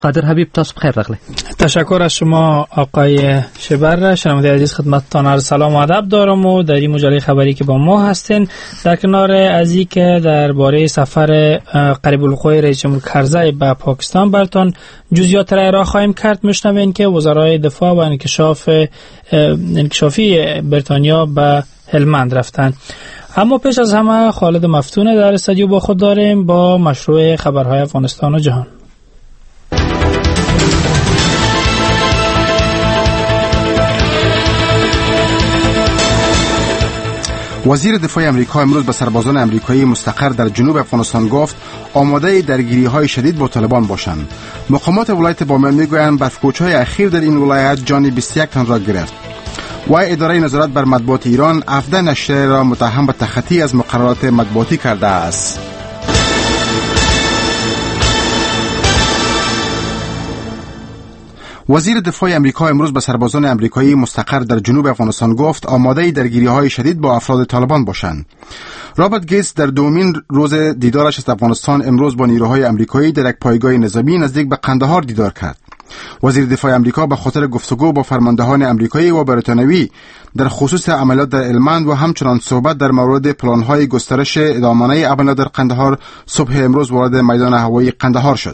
قادر حبیب، تاسو بخیر راغلی. تشکر از شما آقای شبر. شنونده عزیز خدمتتان عرض سلام و ادب دارم و در این مجله خبری که با ما هستین در کنار از این که درباره سفر قریب الوقوع رئیس جمهور کرزی به پاکستان براتون جزئیات را ارائه خواهیم کرد، میشنوین که وزرای دفاع و انکشافی بریتانیا به هلمند رفتن. اما پیش از همه خالد مفتون در استودیو با خود داریم با مشروع خبرهای افغانستان و جهان. وزیر دفاع امریکا امروز به سربازان امریکایی مستقر در جنوب افغانستان گفت آماده درگیری‌های شدید با طالبان باشند. مقامات ولایت بامیان میگویند برف‌کوچ‌های اخیر در این ولایت جان 21 تن را گرفت. و اداره نظارت بر مطبوعات ایران 17 نشریه را متهم به تخطی از مقررات مطبوعاتی کرده است. وزیر دفاع امریکا امروز به سربازان امریکایی مستقر در جنوب افغانستان گفت آماده درگیری‌های شدید با افراد طالبان باشند. رابرت گیتس در دومین روز دیدارش از افغانستان امروز با نیروهای امریکایی در یک پایگاه نظامی نزدیک به قندهار دیدار کرد. وزیر دفاع امریکا به خاطر گفتگو با فرماندهان امریکایی و بریتانیایی در خصوص عملیات در هلمند و همچنان صحبت در مورد پلان‌های گسترش ادامانه عملیات در قندهار صبح امروز وارد میدان هوایی قندهار شد.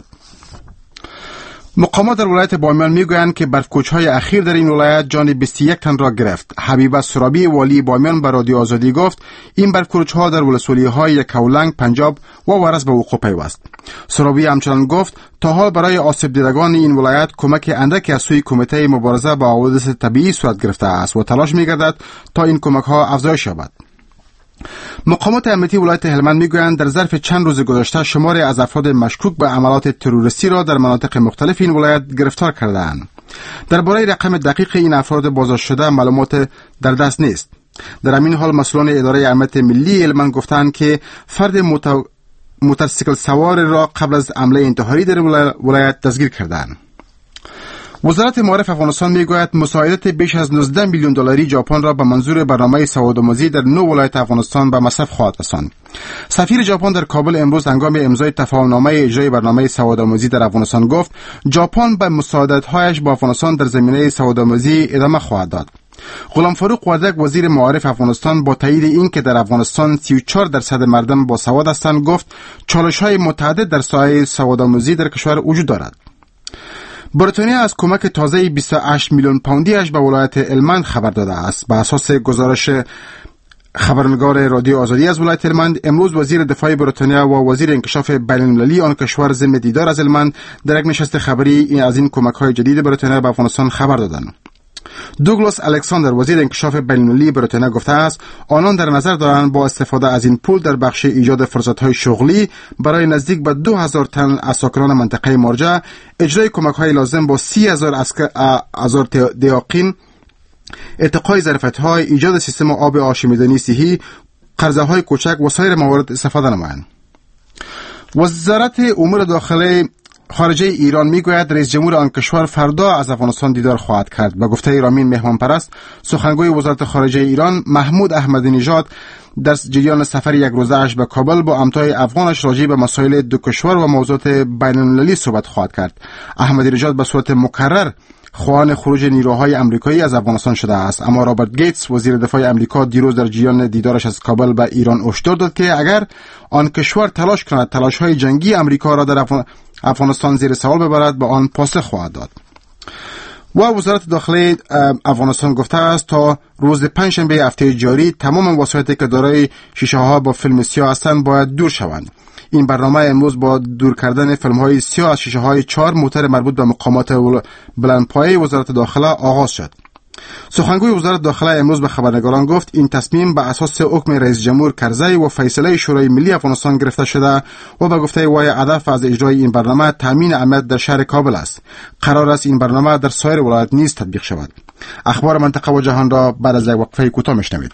مقامات در ولایت بامیان میگویند که برف‌کوچ‌های اخیر در این ولایت جان 21 تن را گرفت. حبیبه سرابی والی بامیان به رادیو آزادی گفت این برف‌کوچ‌ها در ولسوالی‌های یکاولنگ، پنجاب و ورس به وقوع پیوست. سرابی همچنان گفت تا حال برای آسیب دیدگان این ولایت کمک اندکی از سوی کمیته مبارزه با حوادث طبیعی صورت گرفته است و تلاش می‌گردد تا این کمک‌ها افزایش یابد. مقامات امنیتی ولایت هلمند میگویند در ظرف چند روز گذشته شماری از افراد مشکوک به عملیات تروریستی را در مناطق مختلف این ولایت گرفتار کردند. درباره رقم دقیق این افراد بازداشت شده معلومات در دست نیست. در همین حال مسئولان اداره امنیت ملی هلمند گفتند که فرد موتورسیکل سوار را قبل از حمله انتحاری در ولایت دستگیر کردند. وزارت معارف افغانستان میگوید مساعدت بیش از 19 میلیون دلاری ژاپن را به منظور برنامه سوادآموزی در 9 ولایت افغانستان به مصرف خواهد رساند. سفیر ژاپن در کابل امروز هنگام امضای تفاهمنامه اجرای برنامه سوادآموزی در افغانستان گفت ژاپن به مساعدت‌هایش با افغانستان در زمینه سوادآموزی ادامه خواهد داد. غلام فاروق وردک وزیر معارف افغانستان با تایید این که در افغانستان 34% مردم با سواد هستند گفت چالش‌های متعدد در ساحه سوادآموزی در کشور وجود دارد. بریتانیا از کمک تازه 28 میلیون پوندیش به ولایت هلمند خبر داده است. به اساس گزارش خبرنگار رادیو آزادی از ولایت هلمند امروز وزیر دفاع بریتانیا و وزیر انکشاف بین‌المللی آن کشور ضمن دیدار از هلمند در یک نشست خبری از این کمک‌های جدید بریتانیا به افغانستان خبر دادند. دوگلاس الکساندر وزیر انکشاف بین‌المللی بریتانیا گفته است آنان در نظر دارند با استفاده از این پول در بخش ایجاد فرصت‌های شغلی برای نزدیک به 2000 تن از ساکنان منطقه مارجه اجرای کمک‌های لازم با 30,000 دیاقین، ارتقای ظرفیت‌های، ایجاد سیستم آب آشامیدنی صحی، قرضه‌های کوچک و سایر موارد استفاده نمایند. وزارت امور خارجه ایران میگوید رئیس جمهور آن کشور فردا از افغانستان دیدار خواهد کرد. به گفته رامین مهمانپرست سخنگوی وزارت خارجه ایران محمود احمدی نژاد در جریان سفر یک روزه‌اش به کابل با همتای افغانش راجع به مسائل دو کشور و موضوعات بین‌المللی صحبت خواهد کرد. احمدی نژاد به صورت مکرر خواهان خروج نیروهای امریکایی از افغانستان شده است، اما رابرت گیتس وزیر دفاع امریکا دیروز در جریان دیدارش از کابل به ایران هشدار داد که اگر آن کشور تلاش کند تلاش‌های جنگی امریکا را در افغانستان زیر سوال ببرد به آن پاسخ خواهد داد. و وزارت داخلی افغانستان گفته است تا روز پنجشنبه هفته جاری تمام وسایلی که دارای شیشه‌ها با فیلم سیاه هستند باید دور شوند. این برنامه امروز با دور کردن فیلم‌های سیاه از شیشه‌های 4 موتر مربوط به مقامات بلندپایه وزارت داخله آغاز شد. سخنگوی وزارت داخله امروز به خبرنگاران گفت این تصمیم به اساس حکم رئیس جمهور کرزی و فیصله شورای ملی افغانستان گرفته شده و به گفته وی هدف از اجرای این برنامه تامین امنیت در شهر کابل است. قرار است این برنامه در سایر ولایات نیز تطبیق شود. اخبار منطقه و جهان را بعد از یک وقفه کوتاه میشنوید.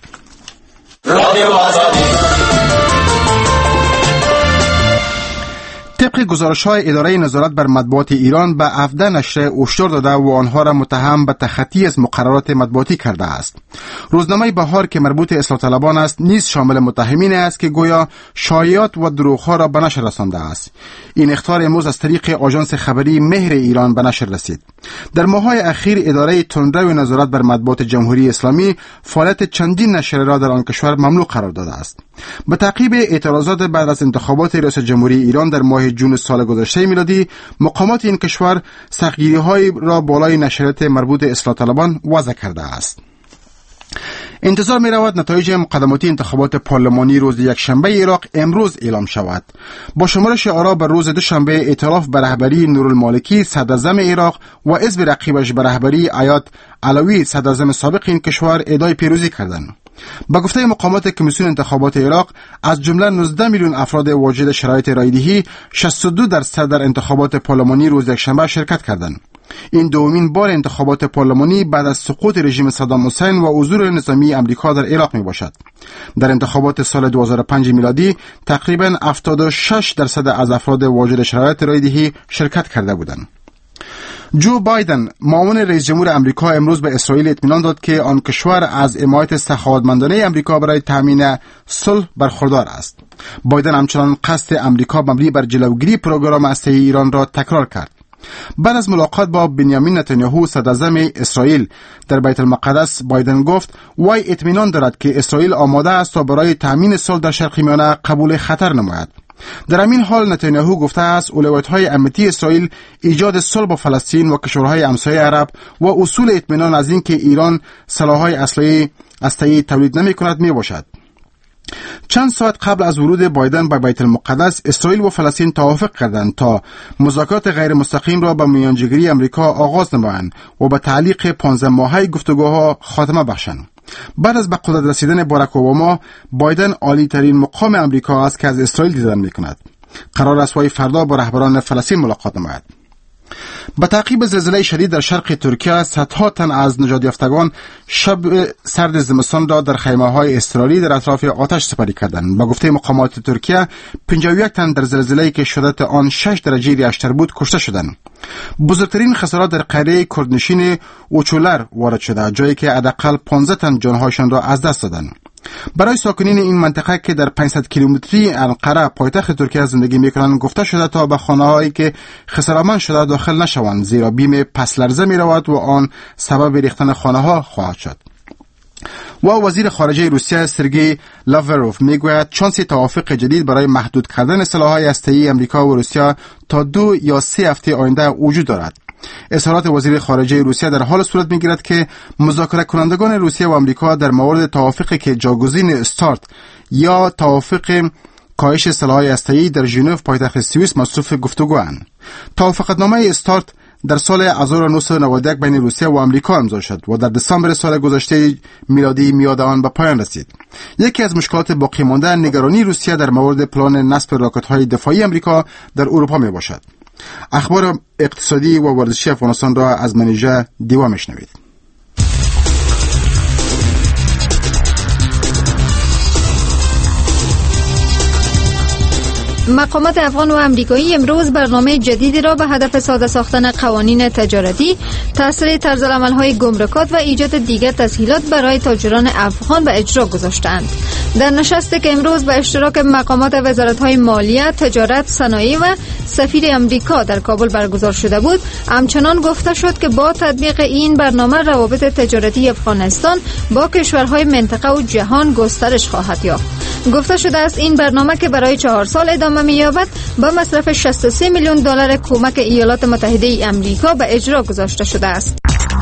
طبق گزارش‌های اداره نظارت بر مطبوعات ایران به 17 نشریه هشدار داده و آنها را متهم به تخطی از مقررات مطبوعاتی کرده است. روزنامه بهار که مربوط اصلاح طلبان است نیز شامل متهمین است که گویا شایعات و دروغ‌ها را به نشر رسانده است. این اخطار امروز از طریق آژانس خبری مهر ایران به نشر رسید. در ماه‌های اخیر اداره تندرو نظارت بر مطبوعات جمهوری اسلامی فعالیت چندین نشریه را در آن کشور ممنوع قرار داده است. به تعقیب اعتراضات بعد از انتخابات ریاست جمهوری ایران در ماه جون سال گذشته میلادی، مقامات این کشور سختگیری‌های را بالای نشریات مربوط اصلاح طلبان وضع کرده است. انتظار می رود نتایج مقدماتی انتخابات پارلمانی روز یکشنبه عراق امروز اعلام شود. با شمارش آرا بر روز دوشنبه ائتلاف به رهبری نورالمالکی صدراعظم عراق و حزب رقیبش به رهبری ایاد علوی صدراعظم سابق این کشور ادعای پیروزی کردند. با گفته مقامات کمیسیون انتخابات عراق از جمله 19 میلیون افراد واجد شرایط رایدهی 62% در انتخابات پارلمانی روز یکشنبه شرکت کردند. این دومین بار انتخابات پارلمانی بعد از سقوط رژیم صدام حسین و حضور نظامی امریکا در عراق می باشد. در انتخابات سال 2005 میلادی تقریباً 76% از افراد واجد شرایط رایدهی شرکت کرده بودند. جو بایدن معاون رئیس جمهور امریکا امروز به اسرائیل اطمینان داد که آن کشور از حمایت سخاوتمندانه امریکا برای تامین صلح برخوردار است. بایدن همچنان قصد امریکا مبنی بر جلوگیری پروگرام هسته‌ای ایران را تکرار کرد. بعد از ملاقات با بنیامین نتانیاهو صدراعظم اسرائیل در بیت المقدس، بایدن گفت وی اطمینان دارد که اسرائیل آماده است تا برای تامین صلح در شرق میانه قبول خطر نماید. در همین حال نتانیاهو گفته است اولویت‌های امنیتی اسرائیل ایجاد صلح با فلسطین و کشورهای همسایه عرب و اصول اطمینان از اینکه ایران سلاح‌های هسته‌ای تولید نمی‌کند میباشد. چند ساعت قبل از ورود بایدن به بیت المقدس، اسرائیل و فلسطین توافق کردند تا مذاکرات غیر مستقیم را به میانجیگری امریکا آغاز نمایند و به تعلیق 15 ماهه گفتگوها خاتمه بخشند. بعد از به قدرت رسیدن باراک اوباما، بایدن عالی ترین مقام امریکا است که از اسرائیل دیدن میکند. قرار است وی فردا با رهبران فلسطین ملاقات نماید. با تعقیب زلزله شدید در شرق ترکیه، صدها تن از نجات یافتگان شب سرد زمستان را در خیمه‌های اضطراری در اطراف آتش سپری کردند. با گفته مقامات ترکیه، 51 تن در زلزله‌ای که شدت آن 6 درجه ریشتر بود کشته شدند. بزرگترین خسارات در قریه کردنشین اوچولر وارد شده، جایی که حداقل 15 تن جانهایشان را از دست دادند. برای ساکنین این منطقه که در 500 کیلومتری انقره پایتخت ترکیه زندگی میکنند گفته شده تا به خانه‌هایی که خسارمند شده داخل نشوند، زیرا بیم پس لرزه میرود و آن سبب ریختن خانه‌ها خواهد شد. و وزیر خارجه روسیه سرگئی لاوروف میگوید شانس توافق جدید برای محدود کردن سلاح‌های هسته‌ای امریکا و روسیه تا 2 یا 3 هفته آینده وجود دارد. اظهارات وزیر خارجه روسیه در حال صورت میگیرد که مذاکره کنندگان روسیه و امریکا در مورد توافقی که جاگزین استارت یا توافق کاهش سلاح‌های هسته‌ای در ژنو پایتخت سوئیس مصروف گفتگواند. توافقنامه استارت در سال 1991 بین روسیه و امریکا امضا شد و در دسامبر سال گذشته میلادی میاد آن به پایان رسید. یکی از مشکلات باقی مانده نگرانی روسیه در مورد پلان نصب راکت‌های دفاعی امریکا در اروپا می باشد. اخبار اقتصادی و ورزشی افغانستان را از منیژه دیوا میشنوید. مقامات افغان و امریکایی امروز برنامه جدیدی را به هدف ساده ساختن قوانین تجارتی، تسریع طرزالعمل‌های گمرکات و ایجاد دیگر تسهیلات برای تاجران افغان به اجرا گذاشتند. در نشستی که امروز به اشتراک مقامات وزارت‌های مالیه، تجارت، صنایع و سفیر امریکا در کابل برگزار شده بود، همچنان گفته شد که با تطبیق این برنامه روابط تجارتی افغانستان با کشورهای منطقه و جهان گسترش خواهد یافت. گفته شده است این برنامه که برای 4 سال ادامه می‌یابد با مصرف 63 میلیون دلار کمک ایالات متحده آمریکا به اجرا گذاشته شده است.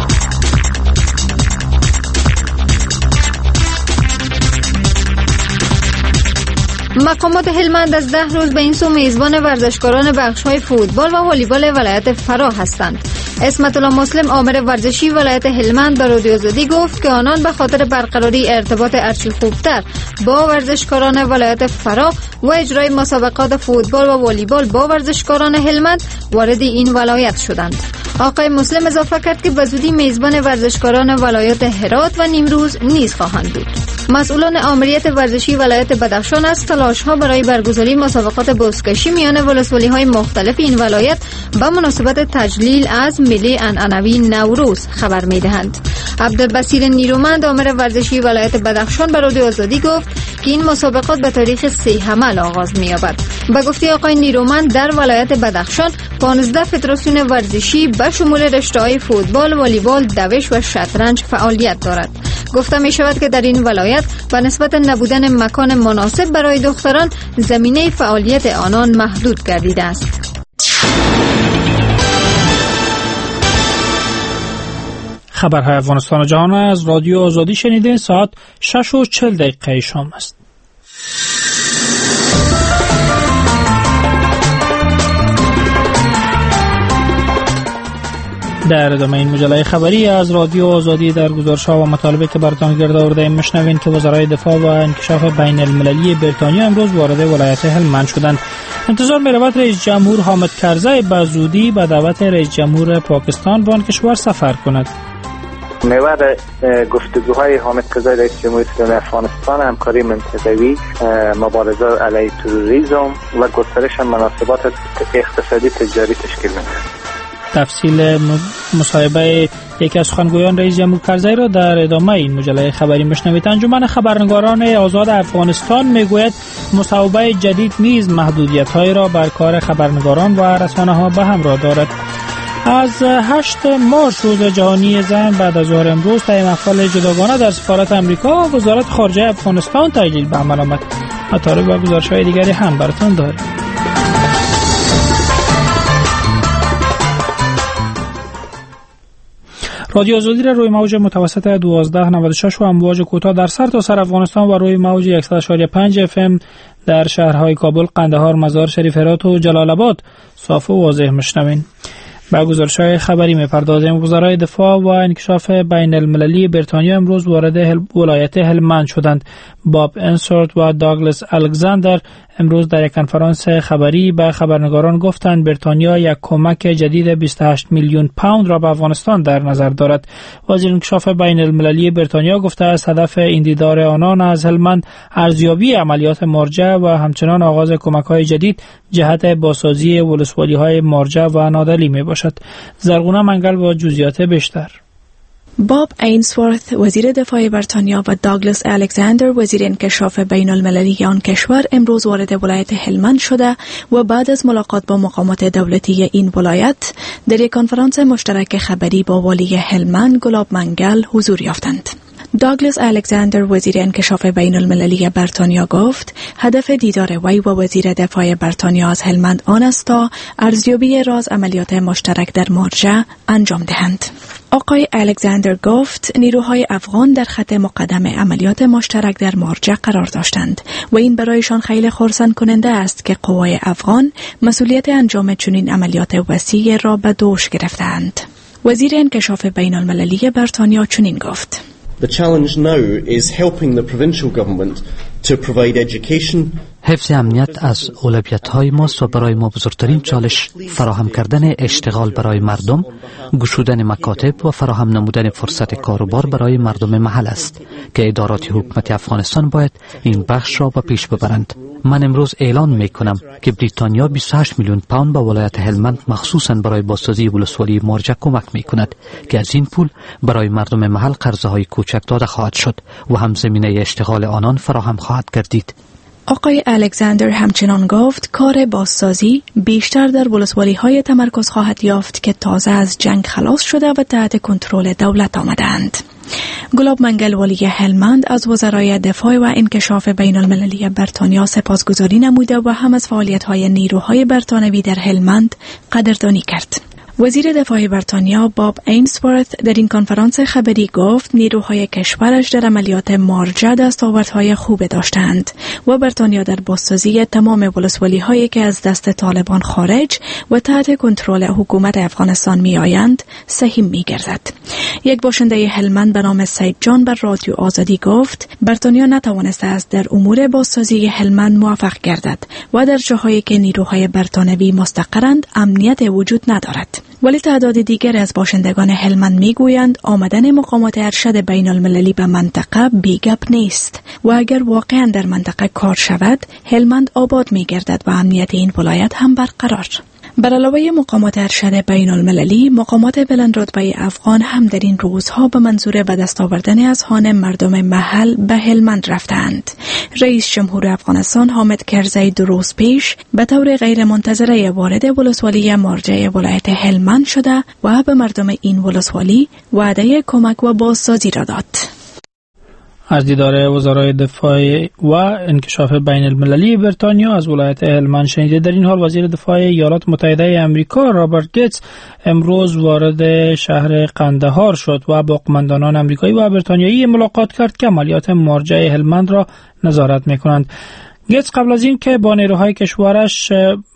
مقامات هلمند از 10 روز به این سو میزبان ورزشکاران بخش‌های فوتبال و والیبال ولایت فرا هستند. اسمت الله مسلم آمر ورزشی ولایت هلمند به رادیو آزادی گفت که آنان به خاطر برقراری ارتباط ارچی خوبتر با ورزشکاران ولایت فرا و اجرای مسابقات فوتبال و والیبال با ورزشکاران هلمند وارد این ولایت شدند. آقای مسلم اضافه کرد که به زودی میزبان ورزشکاران ولایات هرات و نیمروز نیز خواهند بود. مسئولان آمریت ورزشی ولایت بدخشان از تلاش‌ها برای برگزاری مسابقات بزکشی میان ولسوالی‌های مختلف این ولایت به مناسبت تجلیل از میله عنعنوی نوروز خبر می‌دهند. عبدالبصیر نیرومند آمر ورزشی ولایت بدخشان به رادیو آزادی گفت که این مسابقات به تاریخ 3 حمل آغاز می‌یابد. به گفته آقای نیرومند در ولایت بدخشان 15 فدراسیون ورزشی به شمول رشته‌های فوتبال، والیبال، دوش و شطرنج فعالیت دارد. گفته می شود که در این ولایت به نسبت نبودن مکان مناسب برای دختران زمینه فعالیت آنان محدود گردیده است. خبرهای افغانستان و جهان از رادیو آزادی شنیدین. ساعت 6:40 شام است. در ادامه این مجله خبری از رادیو آزادی در گزارش‌ها و مطالبی که براتون گرد آورده‌ایم میشنوین که وزرای دفاع و انکشاف بین المللی بریتانیا امروز وارد ولایت هلمند شدند. انتظار می‌رود رئیس جمهور حامد کرزی به زودی به دعوت رئیس جمهور پاکستان به آن کشور سفر کند. محور گفتگوهای حامد کرزی رئیس جمهوری اسلامی افغانستان همکاری منطقوی، مبارزه علیه تروریسم و گسترش مناسبات اقتصادی تجاری تشکیل می‌دهد. تفصیل مصاحبه یکی از سخنگویان رئیس جمهور کرزی را در ادامه این مجله خبری میشنوید. انجمن خبرنگاران آزاد افغانستان میگوید مصوبه جدید نیز محدودیت‌های را بر کار خبرنگاران و رسانه‌ها به همراه دارد. از 8 مارس روز جهانی زن بعد از ظهر امروز طی محفل جداگانه در سفارت آمریکا و وزارت خارجه افغانستان تجلیل به عمل آمد. مطالب و گزارش‌های دیگری هم براتون داریم. رادیو آزادی را روی موج متوسط 1296 و امواج کوتاه در سرتاسر افغانستان و روی موج 100.5 FM در شهرهای کابل، قندهار، مزار شریف، هرات و جلال آباد صاف و واضح میشنوین. با گزارش‌های خبری می‌پردازیم. وزرای دفاع و انکشاف بین المللی بریتانیا امروز وارد ولایت هلمند شدند. باب انسورت و داگلس الکساندر امروز در یک کنفرانس خبری به خبرنگاران گفتند بریتانیا یک کمک جدید 28 میلیون پوند را به افغانستان در نظر دارد. وزیر انکشاف بین المللی بریتانیا گفته است هدف این دیدار آنان از هلمند ارزیابی عملیات مارجه و همچنان آغاز کمک‌های جدید جهت بازسازی ولسوالی‌های مارجه و نادلی میباشد. زرغونه منگل با جزئیات بیشتر. باب اینسورث وزیر دفاع بریتانیا و داگلس الکساندر وزیر انکشاف بین المللی آن کشور امروز وارد ولایت هلمند شده و بعد از ملاقات با مقامات دولتی این ولایت در یک کنفرانس مشترک خبری با والی هلمند گلاب منگل حضور یافتند. داگلس الکساندر وزیر انکشاف بین المللی بریتانیا گفت هدف دیدار وی و وزیر دفاع بریتانیا از هلمند آن است تا ارزیابی راز عملیات مشترک در مارجه انجام دهند. آقای الکساندر گفت نیروهای افغان در خط مقدم عملیات مشترک در مارجه قرار داشتند و این برایشان خیلی خرسند کننده است که قوای افغان مسئولیت انجام چنین عملیات وسیع را به دوش گرفتند. وزیر انکشاف بین المللی بریتانیا چنین گفت: The challenge now is helping the provincial government to provide education. حفظ امنیت از اولویت‌های ماست و برای ما بزرگترین چالش فراهم کردن اشتغال برای مردم، گشودن مکاتب و فراهم نمودن فرصت کاروبار برای مردم محل است که ادارات حکومت افغانستان باید این بخش را به پیش ببرند. من امروز اعلان می‌کنم که بریتانیا 28 میلیون پوند به ولایت هلمند مخصوصاً برای بازسازی ولسوالی مارجه کمک می‌کند که از این پول برای مردم محل قرضه‌های کوچک داده خواهد شد و هم زمینه اشتغال آنان فراهم خواهد گردید. آقای الکساندر همچنان گفت کار بازسازی بیشتر در ولسوالی‌های تمرکز خواهد یافت که تازه از جنگ خلاص شده و تحت کنترل دولت آمدند. گلاب منگل والی هلمند از وزرای دفاع و انکشاف بین المللی بریتانیا سپاسگزاری نموده و هم از فعالیت‌های نیروهای بریتانوی در هلمند قدردانی کرد. وزیر دفاع بریتانیا باب اینسورث در این کنفرانس خبری گفت نیروهای کشورش در عملیات مارجه دستاوردهای خوب داشتند و بریتانیا در بازسازی تمام ولسوالی‌هایی که از دست طالبان خارج و تحت کنترل حکومت افغانستان می‌آیند سهیم می‌گردد. یک باشنده هلمند به نام سید جان بر رادیو آزادی گفت بریتانیا نتوانسته است در امور بازسازی هلمند موفق گردد و در جاهایی که نیروهای بریتانوی مستقرند امنیت وجود ندارد. ولی تعداد دیگر از باشندگان هلمند میگویند آمدن مقامات ارشد بین المللی به منطقه بیگپ نیست و اگر واقعا در منطقه کار شود هلمند آباد میگردد و امنیت این ولایت هم برقرار. بر علاوه مقامات ارشد بین المللی، مقامات بلند رتبه افغان هم در این روزها به منظور به دست آوردن اذهان مردم محل به هلمند رفتند. رئیس جمهور افغانستان حامد کرزی 2 روز پیش به طور غیر منتظره وارد ولسوالی مرجع ولایت هلمند شده و به مردم این ولسوالی وعده کمک و بازسازی را داد. از دیدار وزرای دفاع و انکشاف بین المللی بریتانیا از ولایت هلمند شنیده. در این حال وزیر دفاع ایالات متحده آمریکا رابرت گیتس امروز وارد شهر قندهار شد و با قماندانان آمریکایی و بریتانیایی ملاقات کرد که عملیات مرجع هلمند را نظارت می‌کنند. گیتس قبل از این که با نیروهای کشورش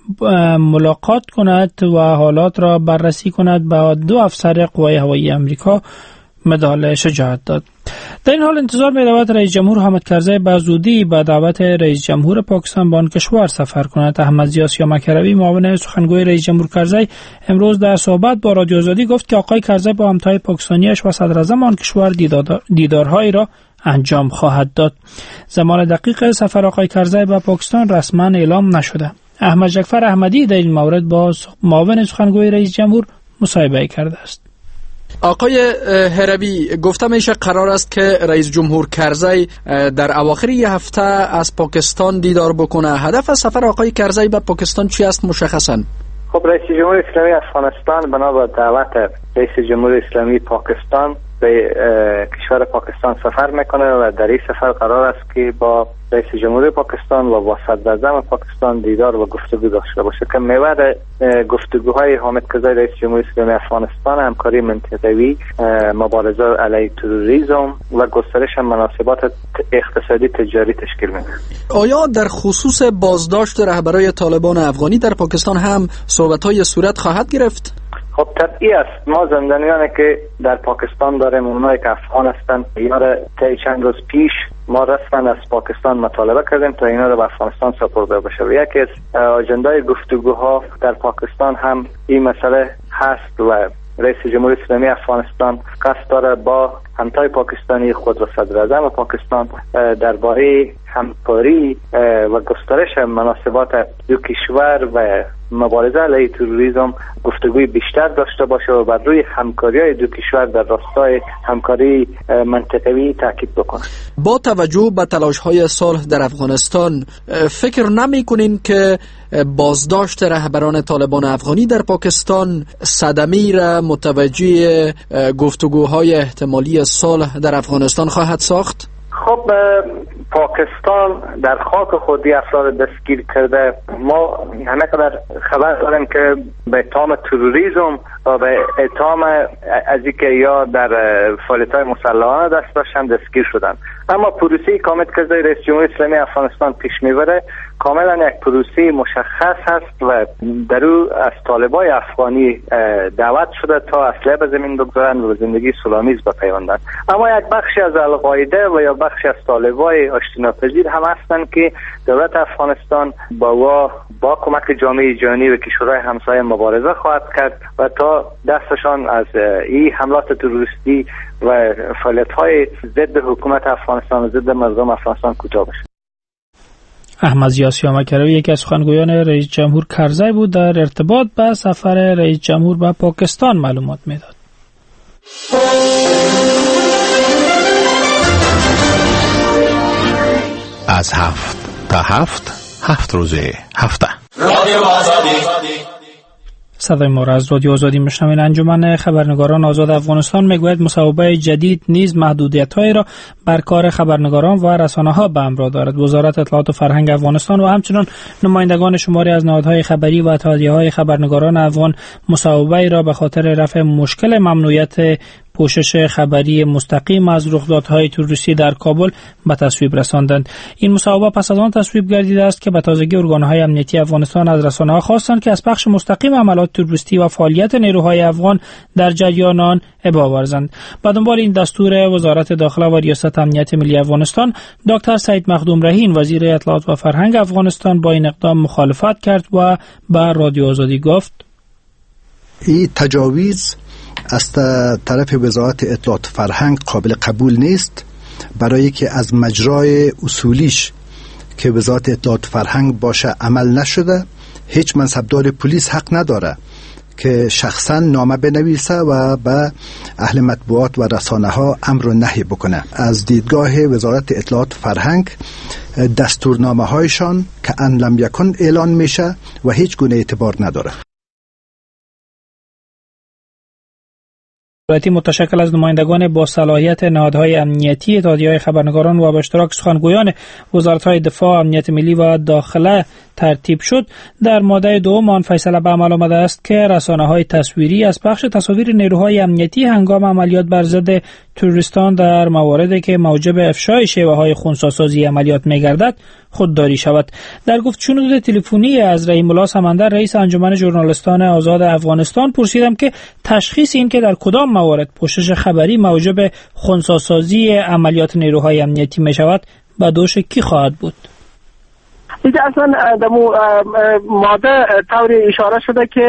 ملاقات کند و حالات را بررسی کند به 2 افسر قوای هوایی آمریکا مدال شجاعت داد. در این حال انتظار می‌رود رئیس جمهور حامد کرزی به زودی به دعوت رئیس جمهور پاکستان به آن کشور سفر کند. احمد ضیا سیامکروی معاون سخنگوی رئیس جمهور کرزی امروز در صحبت با رادیو آزادی گفت که آقای کرزی با همتای پاکستانیش و صدر اعظم آن کشور دیدارهایی را انجام خواهد داد. زمان دقیق سفر آقای کرزی به پاکستان رسما اعلام نشده. احمد جعفر احمدی در این مورد با معاون سخنگوی رئیس جمهور مصاحبه کرده است. آقای هروی، گفته میشه قرار است که رئیس جمهور کرزی در اواخر یه هفته از پاکستان دیدار بکنه. هدف سفر آقای کرزی به پاکستان چی است مشخصاً؟ خب رئیس جمهور اسلامی افغانستان بنا به دعوت رئیس جمهور اسلامی پاکستان به کشور پاکستان سفر میکنه و در این سفر قرار است که با رئیس جمهور پاکستان و با صدر اعظم پاکستان دیدار و گفتگو داشته باشه که محور گفتگوهای حامد کرزی رئیس جمهور اسلامی افغانستان همکاری منطقوی، مبارزه علیه تروریسم و گسترش مناسبات اقتصادی تجاری تشکیل میده. آیا در خصوص بازداشت رهبران طالبان افغانی در پاکستان هم صحبت‌های صورت خواهد گرفت؟ خب طبیعی است. ما زندانیانی که در پاکستان داریم، اونایی که افغان هستند، یار چند روز پیش ما رسما از پاکستان مطالبه کردیم تا اینا رو به افغانستان سپرده بشه و یکی از اجندای گفتگوها در پاکستان هم این مسئله هست و رئیس جمهور اسلامی افغانستان قصد داره با همتای پاکستانی خود و صدر اعظم پاکستان درباره همکاری و گسترش مناسبات دو کشور و مبارزه علیه تروریسم گفتگوی بیشتر داشته باشه و بر روی همکاری‌های دو کشور در راستای همکاری منطقوی تاکید بکنه. با توجه به تلاش‌های صلح در افغانستان فکر نمی‌کنین که بازداشت رهبران طالبان افغانی در پاکستان صدمه‌ای را متوجه گفتگوهای احتمالی صلح در افغانستان خواهد ساخت؟ خب پاکستان در خاک خودی افراد دستگیر کرده. ما همه قدر خبر داریم که به اتهام تروریسم و به اتهام از اینکه یا در فعالیت‌های مسلحانه دست داشتن دستگیر شدن. اما پروسه کامل که رئیس جمهور اسلامی افغانستان پیش میبره کاملا یک پروسه مشخص هست و در او از طالبای افغانی دعوت شده تا اسلحه به زمین بگذارند و زندگی صلح‌آمیز بپیوندند. اما یک بخشی از القاعده و یا بخشی از طالبای آشتیناپذیر هم هستند که دولت افغانستان با کمک جامعه جهانی و کشورهای همسایه مبارزه خواهد کرد و تا دستشان از این حملات تروریستی و فعالیت‌های ضد حکومت افغانستان و ضد مردم افغانستان کوتاه بشه. احمد ضیا سیامکروی یکی از سخنگویان رئیس جمهور کرزی بود در ارتباط با سفر رئیس جمهور به پاکستان معلومات میداد. از 7 تا 7 روز هفته رادیو آزادی. صدای ما را از رادیو آزادی میشنوید. انجمن خبرنگاران آزاد افغانستان میگوید مصوبه جدید نیز محدودیت‌هایی را بر کار خبرنگاران و رسانه‌ها به همراه دارد. وزارت اطلاعات و فرهنگ افغانستان و همچنین نمایندگان شماری از نهادهای خبری و اتحادیه‌های خبرنگاران افغان مصوبه را به خاطر رفع مشکل ممنوعیت پوشش خبری مستقیم از رخدادهای تروریستی در کابل به تصویب رساندند. این مصوبه پس از آن تصویب گردیده است که به تازگی ارگان‌های امنیتی افغانستان از رسانه‌ها خواستند که از پخش مستقیم عملیات تروریستی و فعالیت نیروهای افغان در جریان آن ابا ورزند. به دنبال این دستور وزارت داخله و ریاست امنیت ملی افغانستان، دکتر سعید مخدوم رهین وزیر اطلاعات و فرهنگ افغانستان با این اقدام مخالفت کرد و به رادیو آزادی گفت: این تجاویز از طرف وزارت اطلاعات فرهنگ قابل قبول نیست، برای که از مجرای اصولیش که وزارت اطلاعات فرهنگ باشه عمل نشده. هیچ منصبدار پلیس حق نداره که شخصا نامه بنویسه و به اهل مطبوعات و رسانه ها امر و نهی بکنه. از دیدگاه وزارت اطلاعات فرهنگ دستورنامه هایشان که ان لم یکن اعلان میشه و هیچ گونه اعتبار نداره. دولتی متشکل از نمایندگان با صلاحیت نهادهای امنیتی، اتحادیه‌های خبرنگاران و به اشتراک سخنگویان وزارت‌های دفاع، امنیت ملی و داخله ترتیب شد. در ماده دوم آن فیصله به عمل آمده است که رسانه‌های تصویری از پخش تصاویر نیروهای امنیتی هنگام عملیات بر ضد تروریستان در مواردی که موجب افشای شیوه‌های خنثی‌سازی عملیات می‌گردد خودداری شود. در گفتگوی حدود تلفنی از رحیم الله سمندر، رئیس انجمن ژورنالیستان آزاد افغانستان، پرسیدم که تشخیص این که در کدام موارد پوشش خبری موجب خنثی‌سازی عملیات نیروهای امنیتی می‌شود به دوش کی خواهد بود؟ دیگه اصلا در ماده طوری اشاره شده که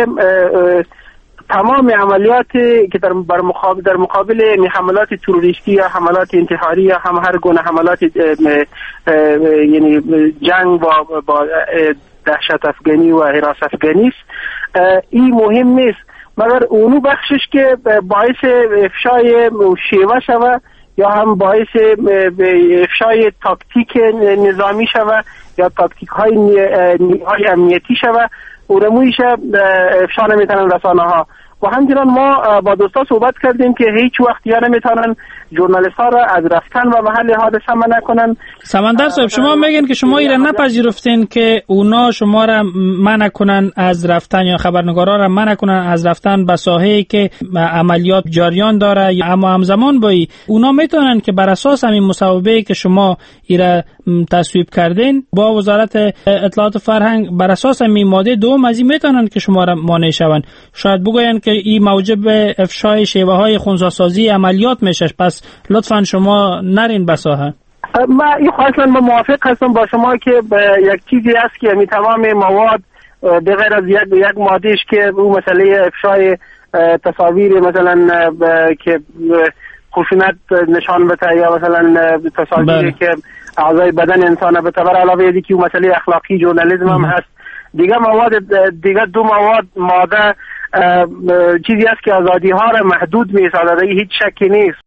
تمام عملیاتی که در مقابل حملات تروریستی یا حملات انتحاری یا هم هر گونه حملات یعنی جنگ با دهشت افغانی و حراس افغانی است، این مهم نیست، مگر اونو بخشش که باعث افشای شیوه شود یا هم باعث افشای تاکتیک نظامی شود یا تاکتیک های نیروهای امنیتی شود، اورمویش افشا نمیتونن رسانه ها. و همچنان ما با دوستا صحبت کردیم که هیچ وقت یا نمیتونن ژورنالیست ها را از رفتن و محل حادثه منع کنن. سمندر صاحب، شما میگن که شما ایران نپذیرفتین که اونا شما را منع کنن از رفتن یا خبرنگارا را منع کنن از رفتن به ساحه‌ای که عملیات جریان داره، اما همزمان با اونا میتونن که بر اساس همین مصوبه‌ای که شما ایران تصویب کردین با وزارت اطلاعات فرهنگ بر اساس همین ماده دوم از این میتونن که شما را مانع شون. شاید بگوین که این موجب افشای شیوه‌های خنثی‌سازی عملیات میشه، پس لطفاً شما نرین به ساحه. من این خواستم موافق هستم با شما که یک چیزی هست که تمام مواد به غیر از یک مادهش که اون مسئله افشای تصاویر مثلا که خشونت نشان بده یا مثلا تصاویری که اعضای بدن انسان بده، بر علاوه از اینکه اون مسئله اخلاقی ژورنالیسم هم هست. دیگه دو ماده چیزی است که آزادی ها را محدود می‌سازد، هیچ شکی نیست.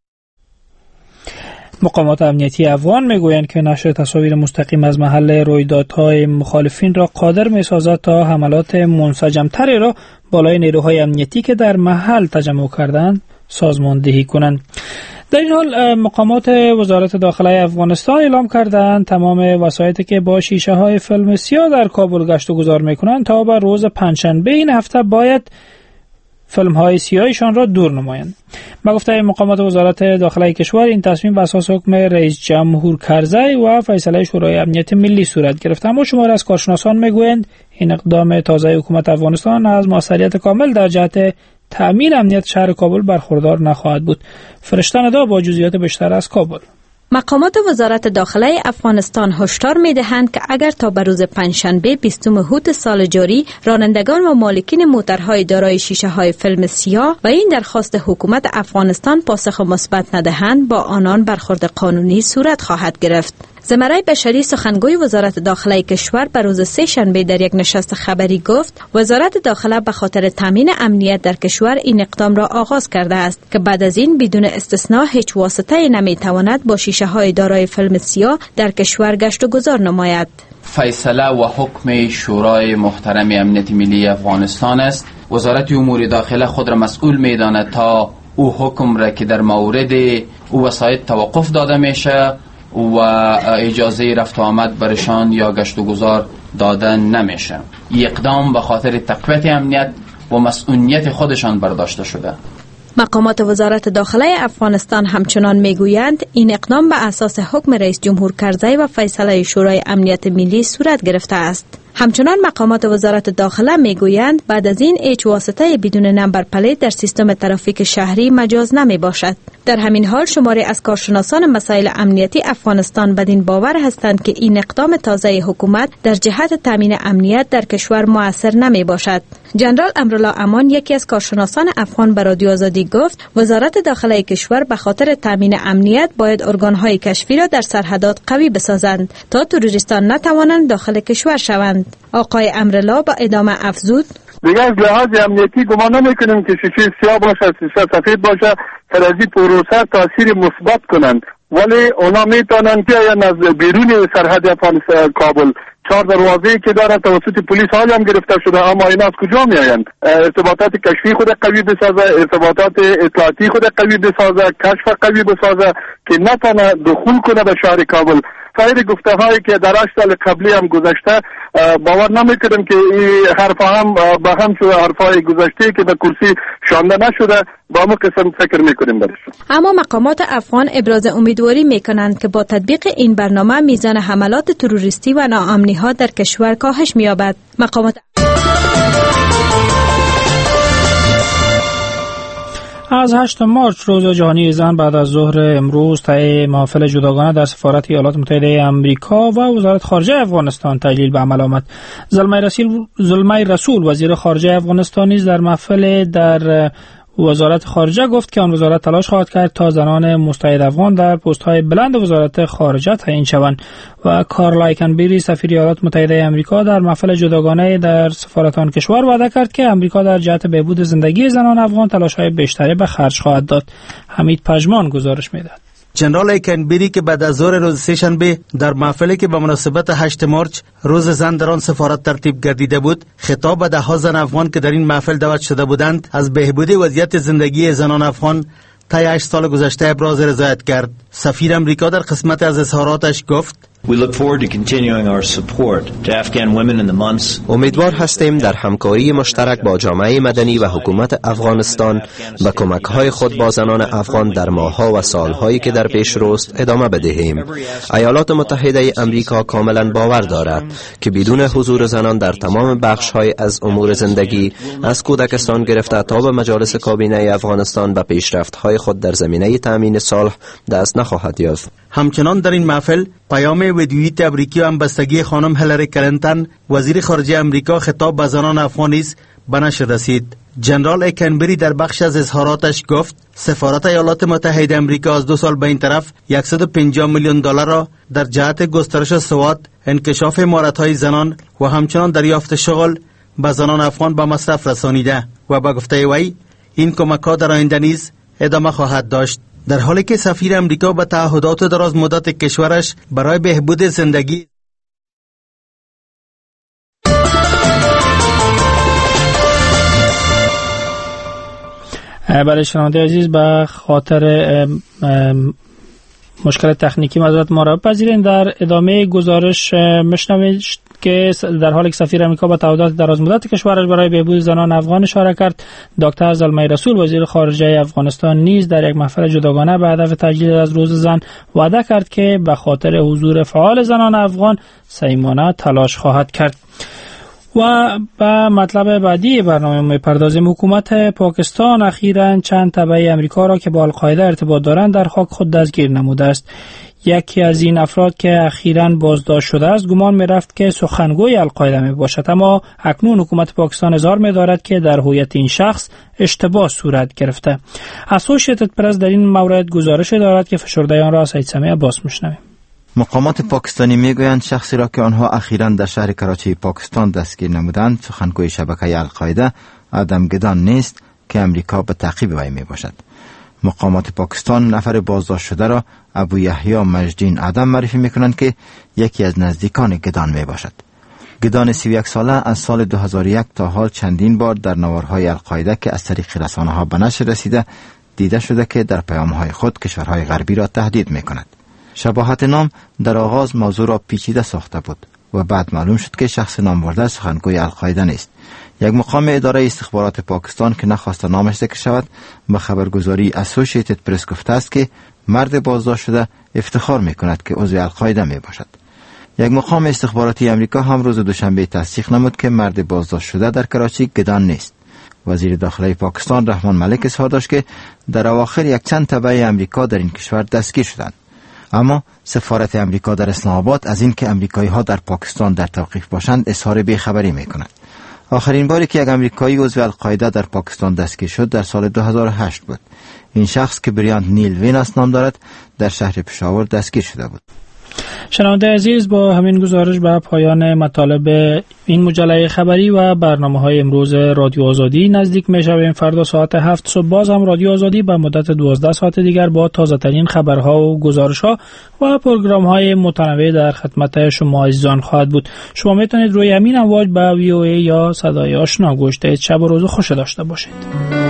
مقامات امنیتی افغان میگویند که نشر تصاویر مستقیم از محل رویدادهای مخالفین را قادر می‌سازد تا حملات منسجم‌تری را بالای نیروهای امنیتی که در محل تجمع کردند سازماندهی کنند. در این حال مقامات وزارت داخله افغانستان اعلام کردند تمام وسایطی که با شیشه های فیلم سیاه در کابل گشت و گذار میکنند تا به روز پنجشنبه این هفته باید فیلم های سیاهشان را دور نمایند. با گفته مقامات وزارت داخله کشور، این تصمیم بر اساس حکم رئیس جمهور کرزی و فیصله شورای امنیت ملی صورت گرفت. اما شماری از کارشناسان میگویند این اقدام تازه حکومت افغانستان از موثریت کامل در جهت تأمین امنیت شهر کابل برخوردار نخواهد بود. فرشته ندا با جزئیات بیشتر از کابل. مقامات وزارت داخله افغانستان هشدار می‌دهند که اگر تا به روز پنجشنبه 20 هوت سال جاری رانندگان و مالکین موترهای دارای شیشه‌های فیلم سیاه و این درخواست حکومت افغانستان پاسخ مثبت ندهند، با آنان برخورد قانونی صورت خواهد گرفت. زمره بشری سخنگوی وزارت داخله کشور به روز سه شنبه در یک نشست خبری گفت وزارت داخله به خاطر تامین امنیت در کشور این اقدام را آغاز کرده است که بعد از این بدون استثناء هیچ واسطه نمیتواند با شیشه های دارای فیلم سیاه در کشور گشت و گذار نماید. فیصله و حکم شورای محترم امنیت ملی افغانستان است. وزارت امور داخله خود را مسئول میداند تا او حکم را که در مورد او وسایط توقف داده میشه و اجازه رفت و آمد برشان یا گشت و گذار دادن نمیشه. این اقدام به خاطر تقویت امنیت و مسئولیت خودشان برداشته شده. مقامات وزارت داخله افغانستان همچنان میگویند این اقدام به اساس حکم رئیس جمهور کرزی و فیصله شورای امنیت ملی صورت گرفته است. همچنان مقامات وزارت داخله میگویند بعد از این هیچ واسطه بدون نمبر پلیت در سیستم ترافیک شهری مجاز نمی باشد. در همین حال شماری از کارشناسان مسائل امنیتی افغانستان بدین باور هستند که این اقدام تازه حکومت در جهت تامین امنیت در کشور مؤثر نمی باشد. جنرال امرالله امان یکی از کارشناسان افغان به رادیو آزادی گفت وزارت داخله کشور به خاطر تامین امنیت باید ارگانهای کشفی را در سرحدات قوی بسازند تا تروریستان نتوانند داخل کشور شوند. آقای امرالله با ادامه افزود دیگه از لحاظ امنیتی گمان نمی‌کنیم که شیشه سیاه باشه شیشه سفید باشه در از این پروسه تاثیر مثبت کنند، ولی اونا میتونن که از بیرون سرحد افغانستان کابل 4 دروازه‌ای که داره توسط پلیس حالی هم گرفته شده، اما اینا از کجا میآیند؟ ارتباطات کشفی خود قوی بسازه، ارتباطات اطلاعاتی خود قوی بسازه، کشف قوی بسازه که نتونه دخول کنه به شهر کابل. سایر گفته هایی که در 8 سال قبلی هم گذشته باور نمیکنم که این حرف هم به هم شده، حرفای گذشته که به کرسی شانده نشده با همون قسم فکر میکنیم برشون. اما مقامات افغان ابراز امیدواری میکنند که با تطبیق این برنامه میزان حملات تروریستی و ناامنی ها در کشور کاهش مییابد. مقامات از 8 مارچ روز جهانی زن بعد از ظهر امروز طی محافل جداگانه در سفارت ایالات متحده آمریکا و وزارت خارجه افغانستان تجلیل به عمل آمد. زلمه رسول وزیر خارجه افغانستان نیز در محفل در وزارت خارجه گفت که آن وزارت تلاش خواهد کرد تا زنان مستعد افغان در پست‌های بلند وزارت خارجه تعیین شوند. و کارلای کنبری سفیر ایالات متحده آمریکا در محفل جداگانه در سفارت آن کشور وعده کرد که آمریکا در جهت بهبود زندگی زنان افغان تلاش‌های بیشتری به خرج خواهد داد. حمید پژمان گزارش می‌دهد. جنرال کنبری که بعد از ظهر روز سه‌شنبه در محفلی که به مناسبت 8 مارچ روز زن در آن سفارت ترتیب گردیده بود خطاب به ده‌ها زن افغان که در این محفل دعوت شده بودند از بهبود وضعیت زندگی زنان افغان طی 8 سال گذشته ابراز رضایت کرد. سفیر امریکا در قسمت از اظهاراتش گفت امیدوار هستیم در همکاری مشترک با جامعه مدنی و حکومت افغانستان به کمک‌های خود با زنان افغان در ماه‌ها و سال‌هایی که در پیش روست ادامه بدهیم. ایالات متحده آمریکا کاملا باور دارد که بدون حضور زنان در تمام بخش‌های از امور زندگی از کودکستان گرفته تا به مجالس کابینه افغانستان به پیشرفت‌های خود در زمینه تامین صلح دست نخواهد یافت. همچنان در این محفل پیام ویدیویی تبریکی و همبستگی خانم هیلاری کلینتون وزیر خارجه امریکا خطاب به زنان افغان نیز به نشر رسید. جنرال کنبری در بخش از اظهاراتش گفت سفارت ایالات متحده امریکا از 2 سال به این طرف 150 میلیون دلار را در جهت گسترش سواد، انکشاف مهارت‌های زنان و همچنان دریافت شغل به زنان افغان به مصرف رسانیده و به گفته وی این کمک‌ها در آینده نیز ادامه خواهد داشت. در حالی که سفیر امریکا به تعهدات دراز مدت کشورش برای بهبود زندگی برای شنونده عزیز به خاطر مشکل تکنیکی معذرت ما را بپذیرید. در ادامه گزارش میشنوید که در حالی که سفیر امریکا با تعهدات دراز مدت کشورش برای بهبود زنان افغان اشاره کرد، دکتر زلمه رسول وزیر خارجه افغانستان نیز در یک محفل جداگانه به هدف تجلیل از روز زن وعده کرد که به خاطر حضور فعال زنان افغان صمیمانه تلاش خواهد کرد. و به مطلب بعدی برنامه می‌پردازیم. حکومت پاکستان اخیراً چند تبع امریکا را که با القاعده ارتباط دارند در خاک خود دستگیر نموده است. یکی از این افراد که اخیراً بازداشت شده است گمان می‌رفت که سخنگوی القاعده میباشد، اما اکنون حکومت پاکستان اظهار می‌دارد که در هویت این شخص اشتباه صورت گرفته. اسوشییتد پرس در این مورد گزارش دارد که فشرده آن را از سید سمیع عباس می‌شنویم. مقامات پاکستانی میگویند شخصی را که آنها اخیراً در شهر کراچی پاکستان دستگیر نمودند سخنگوی شبکه القاعده آدم گدان نیست که امریکا به تعقیب وی میباشد. مقامات پاکستان نفر بازداشت شده را ابو یحیی مجدین آدم معرفی میکنند که یکی از نزدیکان گدان میباشد. گدان 31 ساله از سال 2001 تا حال چندین بار در نوارهای القاعده که از طریق رسانه‌ها به نشر رسیده دیده شده که در پیام‌های خود کشورهای غربی را تهدید میکند. شباهت نام در آغاز موضوع را پیچیده ساخته بود و بعد معلوم شد که شخص نامبرده سخنگوی القاعده نیست. یک مقام اداره استخبارات پاکستان که نخواست نامش ذکر شود به خبرگزاری اسوشییتد پرس گفته است که مرد بازداشت شده افتخار میکند که عضو القاعده می باشد. یک مقام استخباراتی امریکا هم روز دوشنبه تصدیق نمود که مرد بازداشت شده در کراچی گدان نیست. وزیر داخلی پاکستان رحمان ملک اظهار داشت که در اواخر یک چند تبع امریکا در این کشور دستگیر شدند. اما سفارت امریکا در اسلام آباد از اینکه امریکایی ها در پاکستان در توقیف باشند اظهار بیخبری می‌کند. آخرین باری که یک امریکایی عضو القاعده در پاکستان دستگیر شد در سال 2008 بود. این شخص که بریانت نیل ویناس نام دارد در شهر پشاور دستگیر شده بود. شنونده عزیز، با همین گزارش به پایان مطالب این مجله خبری و برنامه‌های امروز رادیو آزادی نزدیک می‌شویم. فردا ساعت 7 صبح باز هم رادیو آزادی به مدت 12 ساعت دیگر با تازه‌ترین خبرها و گزارش‌ها و پروگرام‌های متنوع در خدمت شما عزیزان خواهد بود. شما میتونید روی همین امواج به VOA یا صدای آشنا گوش دهید. شب و روز خوش داشته باشید.